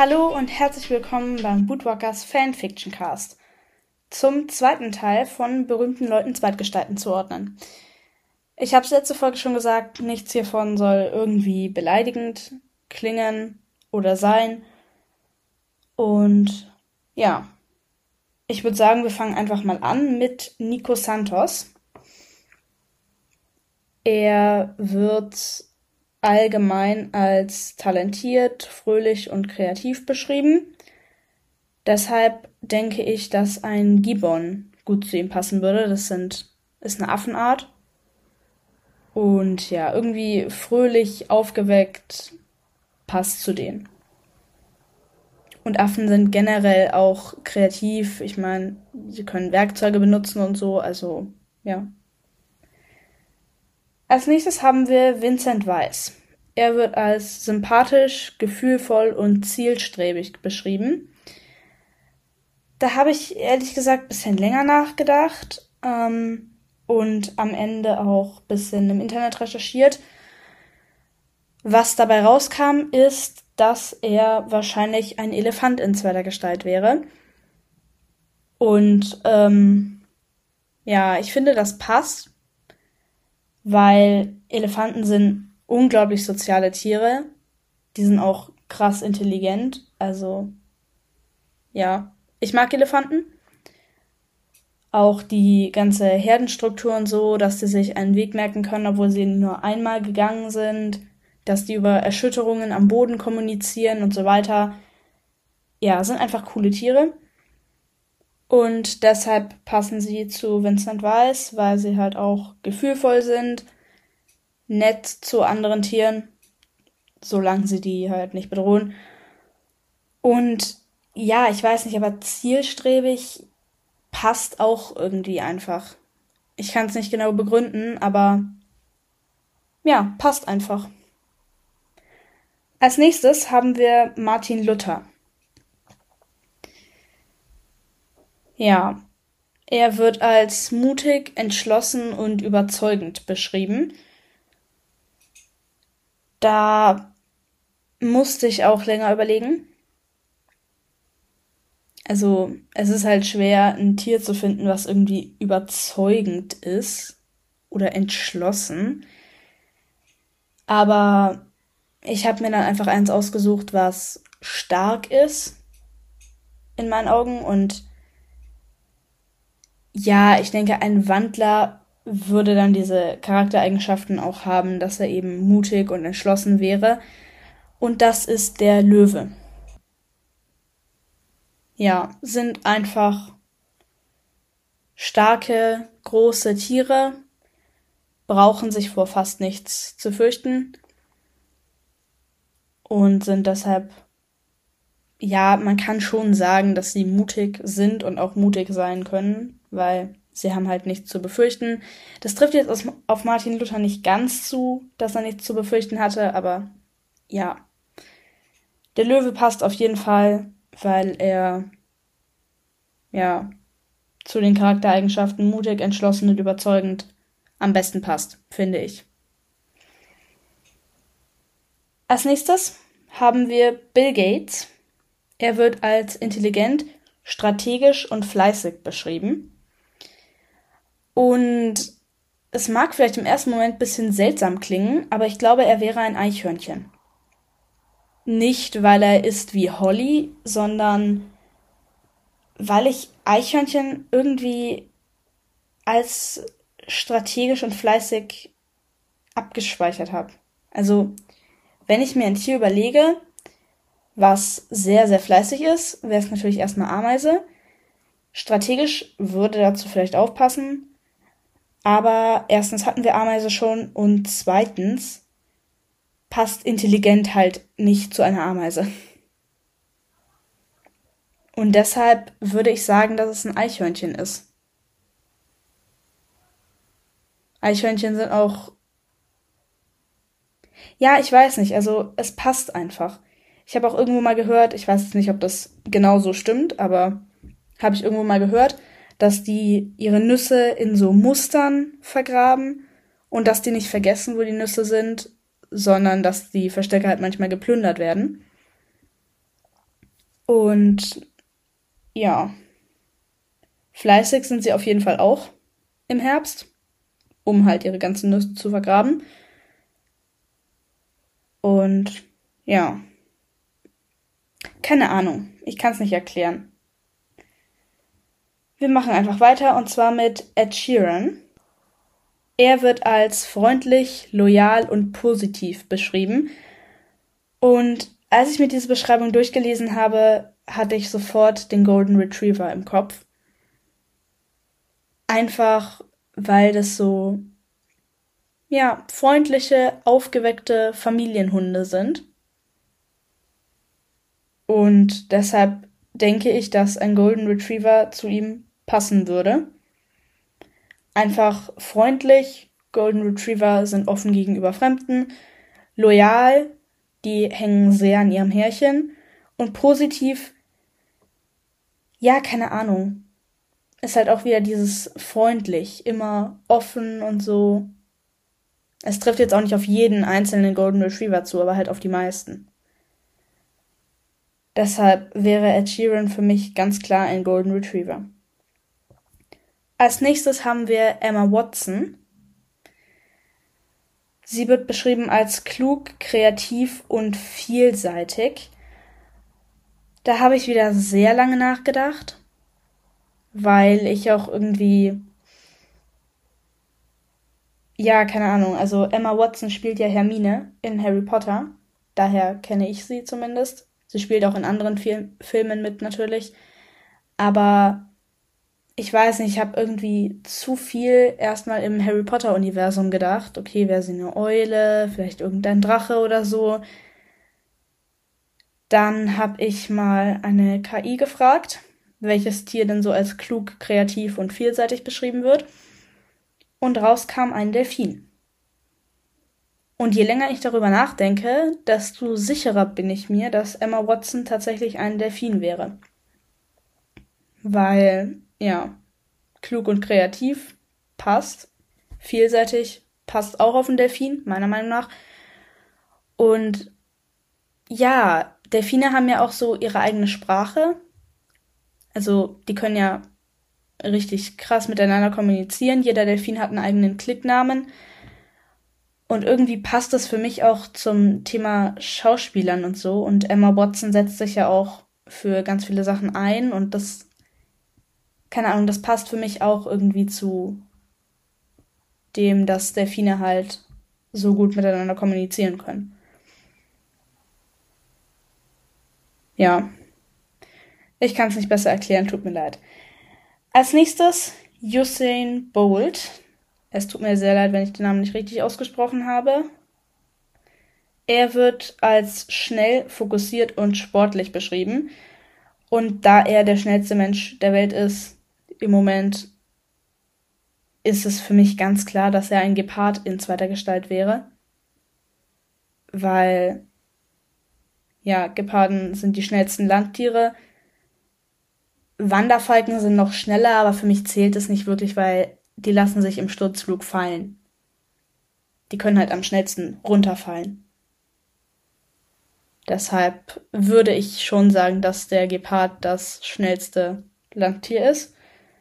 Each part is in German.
Hallo und herzlich willkommen beim Bootwalkers Fanfiction Cast. Zum zweiten Teil von berühmten Leuten Zweitgestalten zuordnen. Ich habe es letzte Folge schon gesagt, nichts hiervon soll irgendwie beleidigend klingen oder sein. Und ja, ich würde sagen, wir fangen einfach mal an mit Nico Santos. Er wird allgemein als talentiert, fröhlich und kreativ beschrieben. Deshalb denke ich, dass ein Gibbon gut zu ihm passen würde. Ist eine Affenart. Und ja, irgendwie fröhlich, aufgeweckt, passt zu denen. Und Affen sind generell auch kreativ. Ich meine, sie können Werkzeuge benutzen und so, also ja. Als nächstes haben wir Vincent Weiss. Er wird als sympathisch, gefühlvoll und zielstrebig beschrieben. Da habe ich ehrlich gesagt ein bisschen länger nachgedacht und am Ende auch ein bisschen im Internet recherchiert. Was dabei rauskam, ist, dass er wahrscheinlich ein Elefant in zweiter Gestalt wäre. Und ja, ich finde, das passt, weil Elefanten sind unglaublich soziale Tiere. Die sind auch krass intelligent. Also ja, ich mag Elefanten. Auch die ganze Herdenstruktur und so, dass die sich einen Weg merken können, obwohl sie nur einmal gegangen sind, dass die über Erschütterungen am Boden kommunizieren und so weiter. Ja, sind einfach coole Tiere. Und deshalb passen sie zu Vincent Weiss, weil sie halt auch gefühlvoll sind, nett zu anderen Tieren, solange sie die halt nicht bedrohen. Und ja, ich weiß nicht, aber zielstrebig passt auch irgendwie einfach. Ich kann es nicht genau begründen, aber ja, passt einfach. Als nächstes haben wir Martin Luther. Ja, er wird als mutig, entschlossen und überzeugend beschrieben. Da musste ich auch länger überlegen. Also, es ist halt schwer, ein Tier zu finden, was irgendwie überzeugend ist oder entschlossen. Aber ich habe mir dann einfach eins ausgesucht, was stark ist in meinen Augen. Und ja, ich denke, ein Wandler würde dann diese Charaktereigenschaften auch haben, dass er eben mutig und entschlossen wäre. Und das ist der Löwe. Ja, sind einfach starke, große Tiere, brauchen sich vor fast nichts zu fürchten und sind deshalb, ja, man kann schon sagen, dass sie mutig sind und auch mutig sein können, weil sie haben halt nichts zu befürchten. Das trifft jetzt auf Martin Luther nicht ganz zu, dass er nichts zu befürchten hatte, aber ja. Der Löwe passt auf jeden Fall, weil er, ja, zu den Charaktereigenschaften mutig, entschlossen und überzeugend am besten passt, finde ich. Als nächstes haben wir Bill Gates. Er wird als intelligent, strategisch und fleißig beschrieben. Und es mag vielleicht im ersten Moment ein bisschen seltsam klingen, aber ich glaube, er wäre ein Eichhörnchen. Nicht, weil er ist wie Holly, sondern weil ich Eichhörnchen irgendwie als strategisch und fleißig abgespeichert habe. Also, wenn ich mir ein Tier überlege, was sehr, sehr fleißig ist, wäre es natürlich erstmal Ameise. Strategisch würde dazu vielleicht aufpassen, aber erstens hatten wir Ameise schon und zweitens passt intelligent halt nicht zu einer Ameise. Und deshalb würde ich sagen, dass es ein Eichhörnchen ist. Eichhörnchen sind auch, ja, ich weiß nicht, also es passt einfach. Ich habe auch irgendwo mal gehört, ich weiß jetzt nicht, ob das genau so stimmt, aber habe ich irgendwo mal gehört, dass die ihre Nüsse in so Mustern vergraben und dass die nicht vergessen, wo die Nüsse sind, sondern dass die Verstecke halt manchmal geplündert werden. Und ja, fleißig sind sie auf jeden Fall auch im Herbst, um halt ihre ganzen Nüsse zu vergraben. Und ja, keine Ahnung, ich kann es nicht erklären. Wir machen einfach weiter und zwar mit Ed Sheeran. Er wird als freundlich, loyal und positiv beschrieben. Und als ich mir diese Beschreibung durchgelesen habe, hatte ich sofort den Golden Retriever im Kopf. Einfach, weil das so, ja, freundliche, aufgeweckte Familienhunde sind. Und deshalb denke ich, dass ein Golden Retriever zu ihm passen würde. Einfach freundlich, Golden Retriever sind offen gegenüber Fremden, loyal, die hängen sehr an ihrem Härchen und positiv, ja, keine Ahnung, ist halt auch wieder dieses freundlich, immer offen und so. Es trifft jetzt auch nicht auf jeden einzelnen Golden Retriever zu, aber halt auf die meisten. Deshalb wäre Ed Sheeran für mich ganz klar ein Golden Retriever. Als nächstes haben wir Emma Watson. Sie wird beschrieben als klug, kreativ und vielseitig. Da habe ich wieder sehr lange nachgedacht, weil ich auch irgendwie, ja, keine Ahnung, also Emma Watson spielt ja Hermine in Harry Potter. Daher kenne ich sie zumindest. Sie spielt auch in anderen Filmen mit natürlich. Aber ich weiß nicht, ich habe irgendwie zu viel erstmal im Harry Potter-Universum gedacht. Okay, wäre sie eine Eule, vielleicht irgendein Drache oder so. Dann habe ich mal eine KI gefragt, welches Tier denn so als klug, kreativ und vielseitig beschrieben wird. Und raus kam ein Delfin. Und je länger ich darüber nachdenke, desto sicherer bin ich mir, dass Emma Watson tatsächlich ein Delfin wäre. Weil, ja, klug und kreativ passt. Vielseitig passt auch auf einen Delfin, meiner Meinung nach. Und ja, Delfine haben ja auch so ihre eigene Sprache. Also die können ja richtig krass miteinander kommunizieren. Jeder Delfin hat einen eigenen Klicknamen. Und irgendwie passt das für mich auch zum Thema Schauspielern und so. Und Emma Watson setzt sich ja auch für ganz viele Sachen ein. Und das, keine Ahnung, das passt für mich auch irgendwie zu dem, dass Delfine halt so gut miteinander kommunizieren können. Ja, ich kann es nicht besser erklären, tut mir leid. Als nächstes Usain Bolt. Es tut mir sehr leid, wenn ich den Namen nicht richtig ausgesprochen habe. Er wird als schnell, fokussiert und sportlich beschrieben. Und da er der schnellste Mensch der Welt ist, im Moment ist es für mich ganz klar, dass er ein Gepard in zweiter Gestalt wäre. Weil, ja, Geparden sind die schnellsten Landtiere. Wanderfalken sind noch schneller, aber für mich zählt es nicht wirklich, weil die lassen sich im Sturzflug fallen. Die können halt am schnellsten runterfallen. Deshalb würde ich schon sagen, dass der Gepard das schnellste Landtier ist.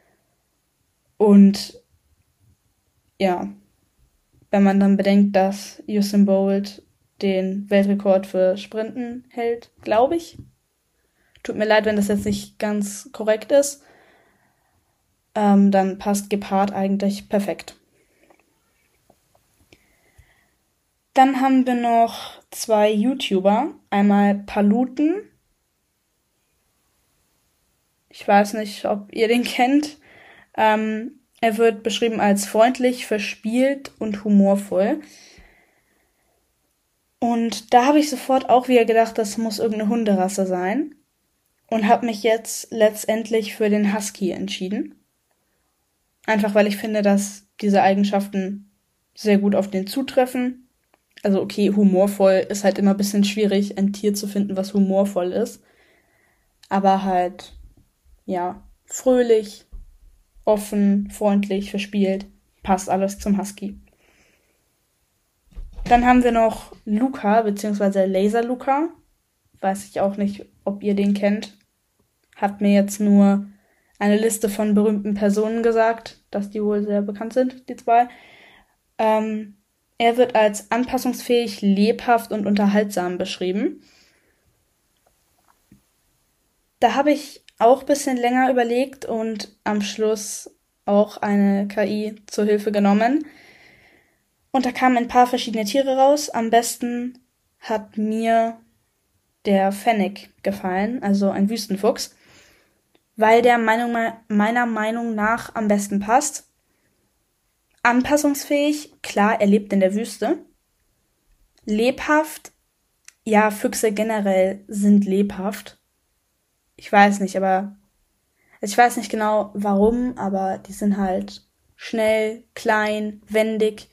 Und ja, wenn man dann bedenkt, dass Usain Bolt den Weltrekord für Sprinten hält, glaube ich. Tut mir leid, wenn das jetzt nicht ganz korrekt ist. Dann passt Gepard eigentlich perfekt. Dann haben wir noch zwei YouTuber. Einmal Paluten. Ich weiß nicht, ob ihr den kennt. Er wird beschrieben als freundlich, verspielt und humorvoll. Und da habe ich sofort auch wieder gedacht, das muss irgendeine Hunderasse sein. Und habe mich jetzt letztendlich für den Husky entschieden. Einfach weil ich finde, dass diese Eigenschaften sehr gut auf den zutreffen. Also okay, humorvoll ist halt immer ein bisschen schwierig, ein Tier zu finden, was humorvoll ist. Aber halt, ja, fröhlich, offen, freundlich, verspielt, passt alles zum Husky. Dann haben wir noch Luca, beziehungsweise Laser Luca. weiß ich auch nicht, ob ihr den kennt. Hat mir jetzt nur eine Liste von berühmten Personen gesagt, dass die wohl sehr bekannt sind, die zwei. Er wird als anpassungsfähig, lebhaft und unterhaltsam beschrieben. Da habe ich auch ein bisschen länger überlegt und am Schluss auch eine KI zur Hilfe genommen. Und da kamen ein paar verschiedene Tiere raus. Am besten hat mir der Fennec gefallen, also ein Wüstenfuchs, weil der meiner Meinung nach am besten passt. Anpassungsfähig, klar, er lebt in der Wüste. Lebhaft, ja, Füchse generell sind lebhaft. Ich weiß nicht, aber ich weiß nicht genau warum, aber die sind halt schnell, klein, wendig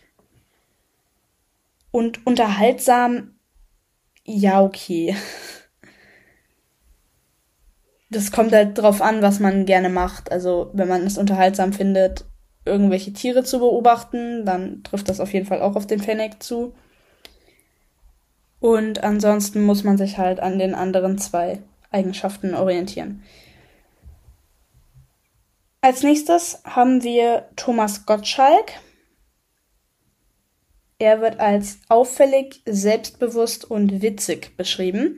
und unterhaltsam. Ja, okay. Das kommt halt drauf an, was man gerne macht. Also, wenn man es unterhaltsam findet, irgendwelche Tiere zu beobachten, dann trifft das auf jeden Fall auch auf den Fennec zu. Und ansonsten muss man sich halt an den anderen zwei Eigenschaften orientieren. Als nächstes haben wir Thomas Gottschalk. Er wird als auffällig, selbstbewusst und witzig beschrieben.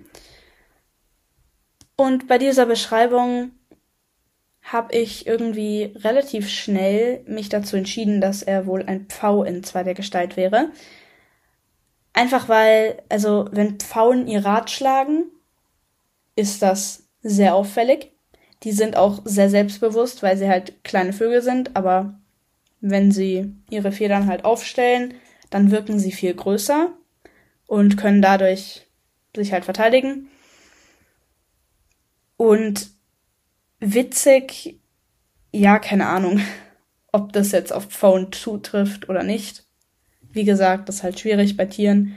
Und bei dieser Beschreibung habe ich irgendwie relativ schnell mich dazu entschieden, dass er wohl ein Pfau in zweiter Gestalt wäre. Einfach weil, also wenn Pfauen ihr Rad schlagen, ist das sehr auffällig. Die sind auch sehr selbstbewusst, weil sie halt kleine Vögel sind, aber wenn sie ihre Federn halt aufstellen, dann wirken sie viel größer und können dadurch sich halt verteidigen. Und witzig, ja, keine Ahnung, ob das jetzt auf Pfauen zutrifft oder nicht. Wie gesagt, das ist halt schwierig bei Tieren.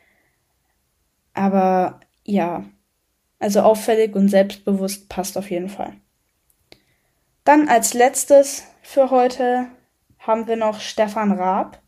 Aber ja, also auffällig und selbstbewusst passt auf jeden Fall. Dann als letztes für heute haben wir noch Stefan Raab.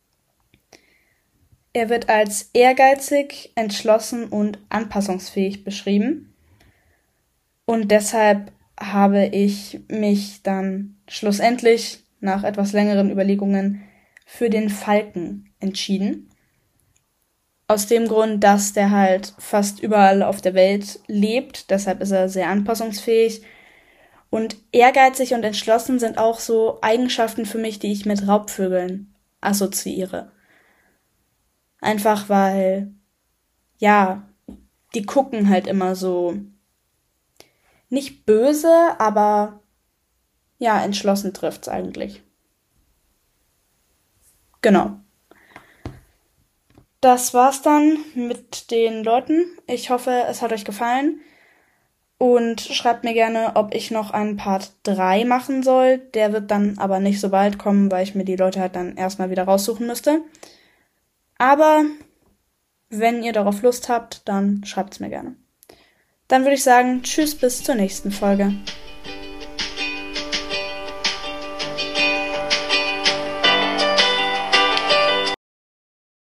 Er wird als ehrgeizig, entschlossen und anpassungsfähig beschrieben. Und deshalb habe ich mich dann schlussendlich nach etwas längeren Überlegungen für den Falken entschieden. Aus dem Grund, dass der halt fast überall auf der Welt lebt. Deshalb ist er sehr anpassungsfähig. Und ehrgeizig und entschlossen sind auch so Eigenschaften für mich, die ich mit Raubvögeln assoziiere. Einfach weil, ja, die gucken halt immer so nicht böse, aber ja, entschlossen trifft's eigentlich. Genau. Das war's dann mit den Leuten. Ich hoffe, es hat euch gefallen. Und schreibt mir gerne, ob ich noch einen Part 3 machen soll. Der wird dann aber nicht so bald kommen, weil ich mir die Leute halt dann erstmal wieder raussuchen müsste. Aber wenn ihr darauf Lust habt, dann schreibt's mir gerne. Dann würde ich sagen, tschüss bis zur nächsten Folge.